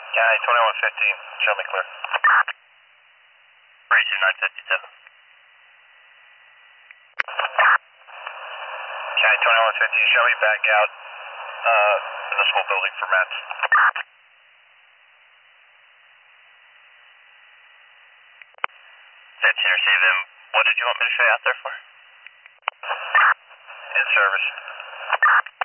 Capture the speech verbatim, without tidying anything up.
County twenty-one fifteen, show me clear. three two nine fifty-seven. County twenty-one fifteen, show me back out uh, in the school building for Mets. That's here, see them. What did you want me to show you out there for? In service.